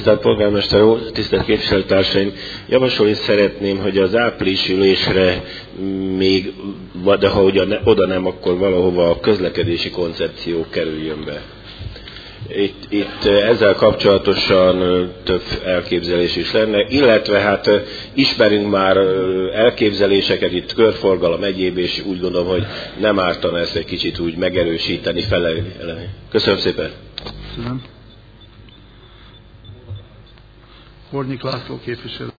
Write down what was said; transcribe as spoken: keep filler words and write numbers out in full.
Tisztelt polgármester úr, tisztelt képviselőtársaim! Javasolni szeretném, hogy az áprilisi ülésre még, de ha oda nem, akkor valahova a közlekedési koncepció kerüljön be. Itt, itt ezzel kapcsolatosan több elképzelés is lenne, illetve hát ismerünk már elképzeléseket, itt körforgalom egyéb, és úgy gondolom, hogy nem ártana ezt egy kicsit úgy megerősíteni, felelni. Köszönöm szépen! Köszönöm. Hornyik László képviselő.